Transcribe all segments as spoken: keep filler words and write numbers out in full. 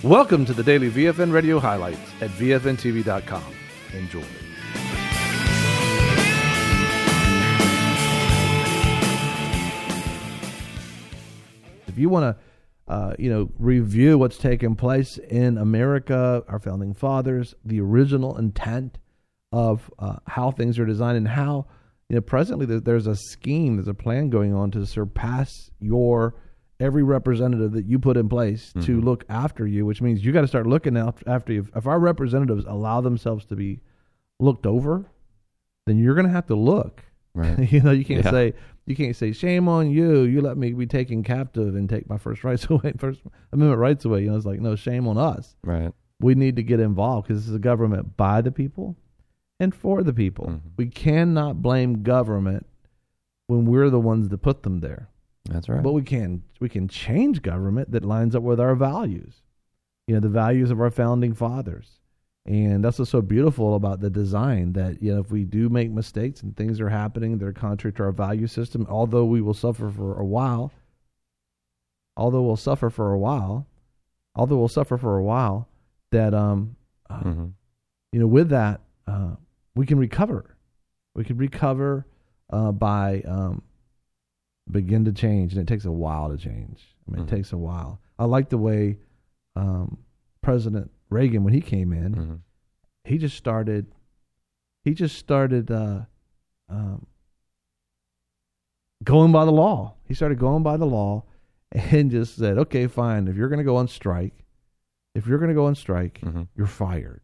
Welcome to the daily V F N Radio highlights at V F N T V dot com. Enjoy. If you want to, uh, you know, review what's taken place in America, our founding fathers, the original intent of uh, how things are designed, and how, you know, presently there's a scheme, there's a plan going on to surpass your every representative that you put in place mm-hmm. to look after you, which means you got to start looking out after you. If our representatives allow themselves to be looked over, then you're going to have to look. Right. You know, you can't yeah. say you can't say shame on you. You let me be taken captive and take my first rights away, First Amendment rights away. You know, it's like, no, shame on us. Right. We need to get involved because this is a government by the people and for the people. Mm-hmm. We cannot blame government when we're the ones that put them there. That's right. But we can we can change government that lines up with our values, you know, the values of our founding fathers. And that's what's so beautiful about the design, that, you know, if we do make mistakes and things are happening that are contrary to our value system, although we will suffer for a while, although we'll suffer for a while, although we'll suffer for a while, that, um, uh, mm-hmm. you know, with that, uh, we can recover. We can recover uh, by um, begin to change, and it takes a while to change. I mean, mm-hmm. it takes a while. I like the way um, President Reagan, when he came in, mm-hmm. he just started, he just started uh, um, going by the law. He started going by the law and just said, okay, fine. If you're going to go on strike, if you're going to go on strike, mm-hmm. you're fired.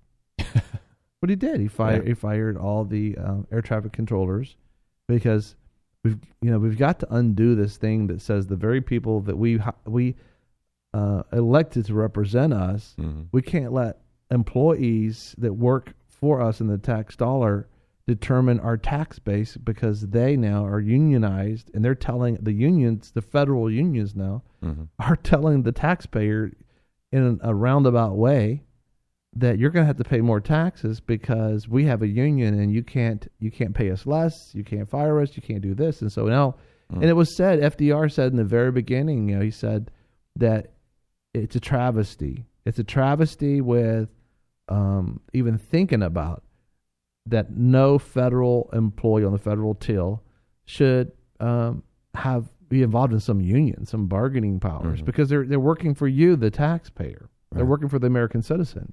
But he did. He fired. Yeah. He fired all the uh, air traffic controllers, because we've, you know, we've got to undo this thing that says the very people that we we. Uh, elected to represent us, mm-hmm. we can't let employees that work for us in the tax dollar determine our tax base, because they now are unionized, and they're telling the unions, the federal unions now, mm-hmm. are telling the taxpayer in a roundabout way that you're going to have to pay more taxes because we have a union, and you can't you can't pay us less, you can't fire us, you can't do this. And so now, mm-hmm. and it was said, F D R said in the very beginning, you know, he said that it's a travesty. It's a travesty with um, even thinking about that no federal employee on the federal till should um, have be involved in some union, some bargaining powers, mm-hmm. because they're they're working for you, the taxpayer. Right. They're working for the American citizen.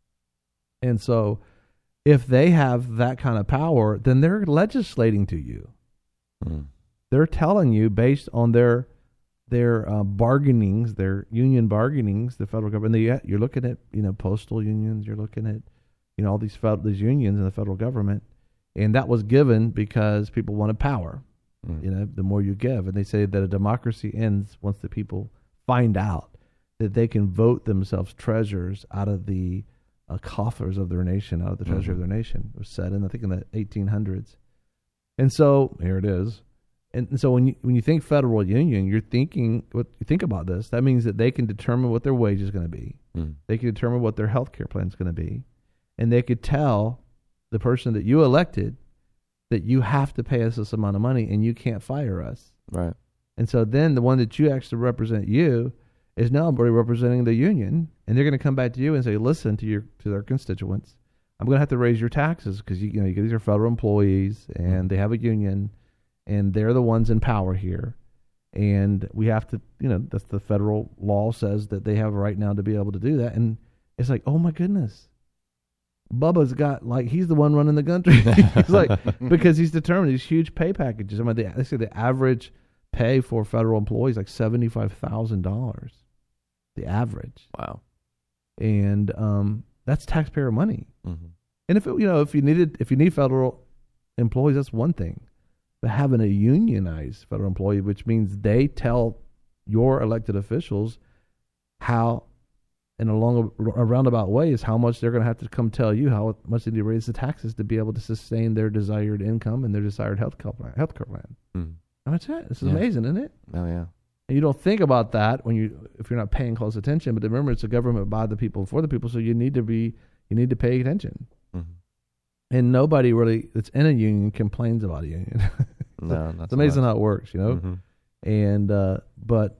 And so if they have that kind of power, then they're legislating to you. Mm. They're telling you based on their their uh, bargainings, their union bargainings, the federal government. They, you're looking at, you know, postal unions. You're looking at, you know, all these fed, these unions in the federal government, and that was given because people wanted power. Mm. You know, the more you give, and they say that a democracy ends once the people find out that they can vote themselves treasurers out of the uh, coffers of their nation, out of the treasury mm-hmm. of their nation. It was said in, I think, in the eighteen hundreds, and so here it is. And so when you when you think federal union, you're thinking, what you think about this, that means that they can determine what their wage is going to be. Mm. They can determine what their health care plan is going to be. And they could tell the person that you elected that you have to pay us this amount of money and you can't fire us. Right. And so then the one that you actually represent you is now representing the union, and they're going to come back to you and say, listen to your to their constituents, I'm going to have to raise your taxes because you, you know, these are federal employees and they have a union, and they're the ones in power here. And we have to, you know, that's the federal law says that they have a right now to be able to do that. And it's like, oh my goodness, Bubba's got, like, he's the one running the country. He's like, because he's determined these huge pay packages. I mean, they, they say the average pay for federal employees like seventy-five thousand dollars, the average. Wow. And um, that's taxpayer money. Mm-hmm. And if it, you know, if you needed, if you need federal employees, that's one thing. But having a unionized federal employee, which means they tell your elected officials how, in a long, a roundabout way, is how much they're going to have to come tell you how much they need to raise the taxes to be able to sustain their desired income and their desired health care plan. Health care plan. Mm. And that's it. This is yeah. amazing, isn't it? Oh yeah. And you don't think about that when you, if you're not paying close attention. But remember, it's a government by the people, for the people. So you need to be, you need to pay attention. Mm-hmm. And nobody really that's in a union complains about a union. No, that's it's amazing how it works, you know. Mm-hmm. And uh, but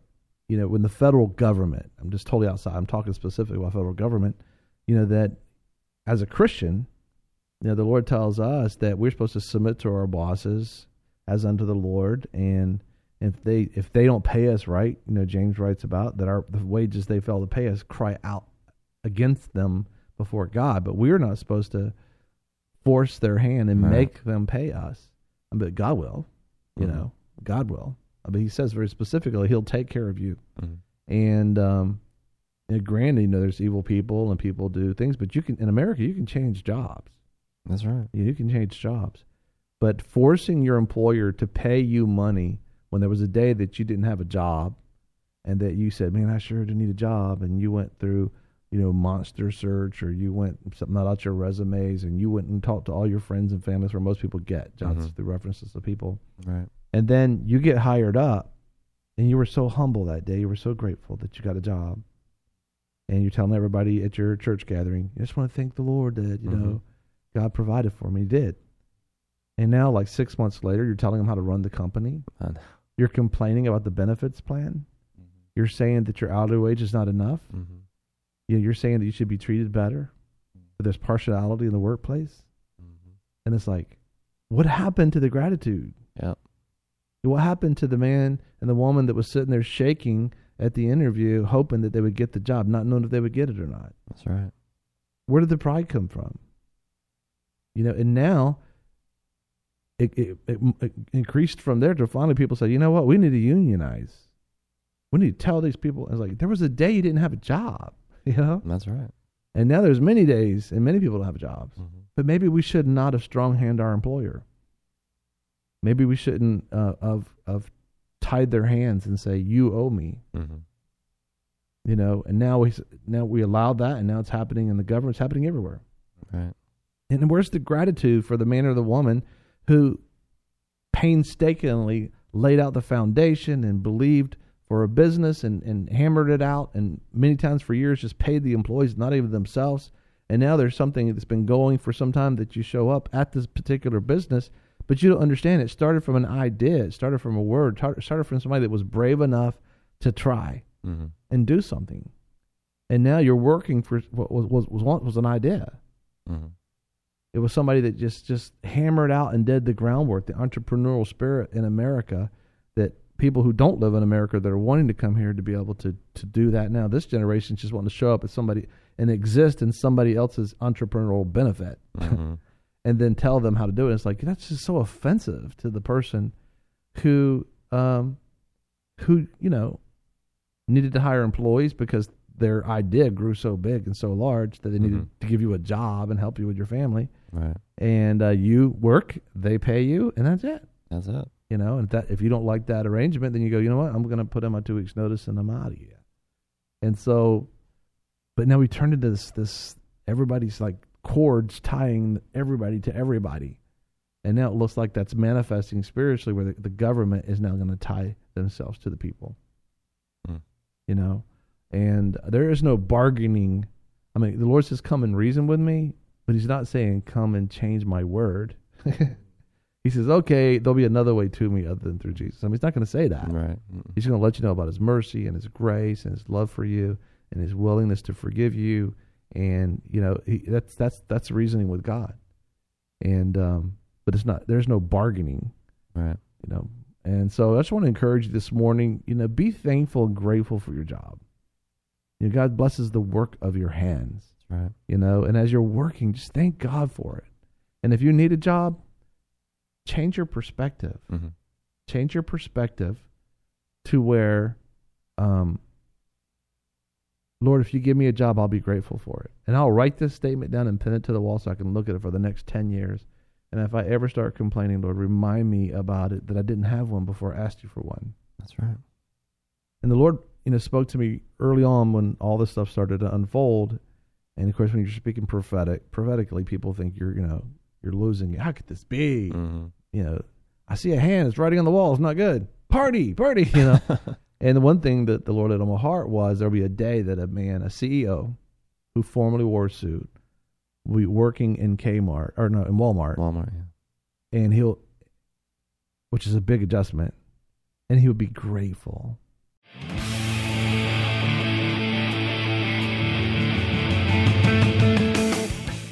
you know, when the federal government, I'm just totally outside, I'm talking specifically about federal government, you know, that as a Christian, you know, the Lord tells us that we're supposed to submit to our bosses as unto the Lord, and if they if they don't pay us right, you know, James writes about that our the wages they fail to pay us, cry out against them before God. But we're not supposed to force their hand and right. make them pay us. But God will, you mm-hmm. know, God will. I mean, he says very specifically, he'll take care of you. Mm-hmm. And, um, and granted, you know, there's evil people and people do things, but you can, in America, you can change jobs. That's right. You can change jobs. But forcing your employer to pay you money when there was a day that you didn't have a job and that you said, man, I sure do need a job. And you went through, you know, Monster Search, or you went something out your resumes and you went and talked to all your friends and families, where most people get jobs mm-hmm. through references to people. Right. And then you get hired up and you were so humble that day. You were so grateful that you got a job. And you're telling everybody at your church gathering, I just want to thank the Lord that, you mm-hmm. know, God provided for me. He did. And now, like six months later, you're telling them how to run the company. You're complaining about the benefits plan. Mm-hmm. You're saying that your hourly wage is not enough. Mm-hmm. You know, you're saying that you should be treated better. That there's partiality in the workplace. Mm-hmm. And it's like, what happened to the gratitude? Yep. What happened to the man and the woman that was sitting there shaking at the interview, hoping that they would get the job, not knowing if they would get it or not? That's right. Where did the pride come from? You know, and now it, it, it, it increased from there to finally people say, you know what, we need to unionize. We need to tell these people. It's like, there was a day you didn't have a job, you know? That's right. And now there's many days and many people don't have jobs. Mm-hmm. But maybe we should not have strong-handed our employer. Maybe we shouldn't uh, have, have tied their hands and say, you owe me. Mm-hmm. You know, and now we now we allowed that, and now it's happening in the government. It's happening everywhere. Right. And where's the gratitude for the man or the woman who painstakingly laid out the foundation and believed for a business and, and hammered it out, and many times for years just paid the employees, not even themselves. And now there's something that's been going for some time that you show up at this particular business, but you don't understand it started from an idea. It started from a word. It started from somebody that was brave enough to try mm-hmm. and do something. And now you're working for what was was was, was an idea. Mm-hmm. It was somebody that just, just hammered out and did the groundwork, the entrepreneurial spirit in America, that people who don't live in America that are wanting to come here to be able to, to do that now. This generation just wanting to show up as somebody and exist in somebody else's entrepreneurial benefit mm-hmm. and then tell them how to do it. It's like, that's just so offensive to the person who, um, who, you know, needed to hire employees because their idea grew so big and so large that they needed mm-hmm. to give you a job and help you with your family. Right. And uh, you work, they pay you, and that's it. That's it. You know, and that if you don't like that arrangement, then you go, you know what, I'm going to put in my two weeks notice and I'm out of here. And so, but now we turned into this, this, everybody's like cords tying everybody to everybody. And now it looks like that's manifesting spiritually, where the, the government is now going to tie themselves to the people. Mm. You know? And there is no bargaining. I mean, the Lord says, come and reason with me, but he's not saying, come and change my word. He says, okay, there'll be another way to me other than through Jesus. I mean, he's not going to say that. Right. He's going to let you know about his mercy and his grace and his love for you and his willingness to forgive you. And, you know, he, that's, that's, that's reasoning with God. And, um, but it's not, there's no bargaining. Right. You know, and so I just want to encourage you this morning, you know, be thankful and grateful for your job. You know, God blesses the work of your hands. That's right. You know, and as you're working, just thank God for it. And if you need a job, change your perspective. Mm-hmm. Change your perspective to where, um, Lord, if you give me a job, I'll be grateful for it. And I'll write this statement down and pin it to the wall so I can look at it for the next ten years. And if I ever start complaining, Lord, remind me about it, that I didn't have one before I asked you for one. That's right. And the Lord, you know, spoke to me early on when all this stuff started to unfold. And of course, when you're speaking prophetic, prophetically, people think you're, you know, you're losing it. How could this be? Mm-hmm. You know, I see a hand. It's writing on the wall. It's not good. Party, party, you know. And the one thing that the Lord had on my heart was there'll be a day that a man, a C E O, who formerly wore a suit, will be working in Kmart, or no, in Walmart. Walmart, yeah. And he'll, which is a big adjustment, and he would be grateful.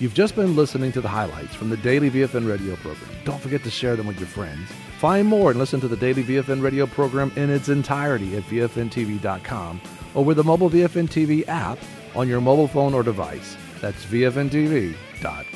You've just been listening to the highlights from the Daily V F N Radio program. Don't forget to share them with your friends. Find more and listen to the Daily V F N Radio program in its entirety at V F N T V dot com or with the mobile V F N T V app on your mobile phone or device. That's V F N T V dot com.